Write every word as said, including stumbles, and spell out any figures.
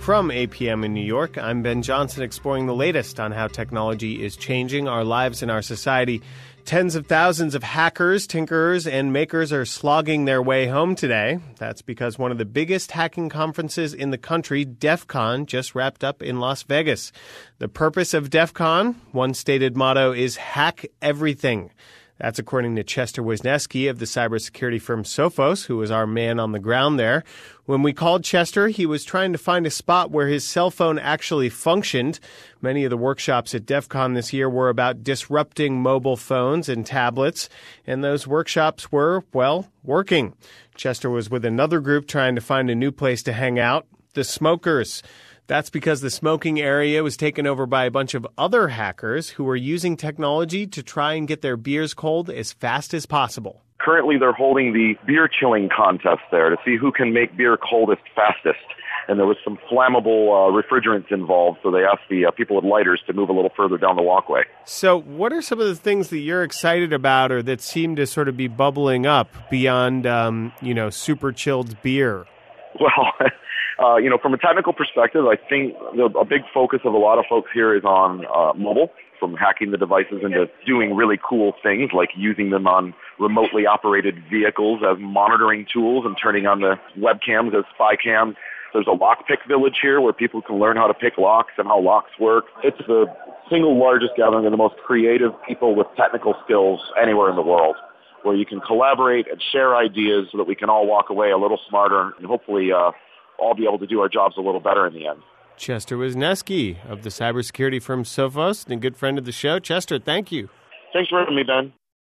From A P M in New York, I'm Ben Johnson, exploring the latest on how technology is changing our lives and our society. Tens of thousands of hackers, tinkerers, and makers are slogging their way home today. That's because one of the biggest hacking conferences in the country, DEF CON, just wrapped up in Las Vegas. The purpose of DEF CON, one stated motto, is hack everything. That's according to Chester Wisniewski of the cybersecurity firm Sophos, who was our man on the ground there. When we called Chester, he was trying to find a spot where his cell phone actually functioned. Many of the workshops at DEF CON this year were about disrupting mobile phones and tablets, and those workshops were, well, working. Chester was with another group trying to find a new place to hang out, the Smokers. That's because the smoking area was taken over by a bunch of other hackers who were using technology to try and get their beers cold as fast as possible. Currently, they're holding the beer chilling contest there to see who can make beer coldest fastest. And there was some flammable uh, refrigerants involved, so they asked the uh, people with lighters to move a little further down the walkway. So what are some of the things that you're excited about or that seem to sort of be bubbling up beyond, um, you know, super chilled beer? Well, uh, you know, from a technical perspective, I think the, a big focus of a lot of folks here is on uh, mobile, from hacking the devices into doing really cool things like using them on remotely operated vehicles as monitoring tools and turning on the webcams as spy cams. There's a lockpick village here where people can learn how to pick locks and how locks work. It's the single largest gathering of the most creative people with technical skills anywhere in the world, where you can collaborate and share ideas so that we can all walk away a little smarter and hopefully uh, all be able to do our jobs a little better in the end. Chester Wisniewski of the cybersecurity firm Sophos and a good friend of the show. Chester, thank you. Thanks for having me, Ben.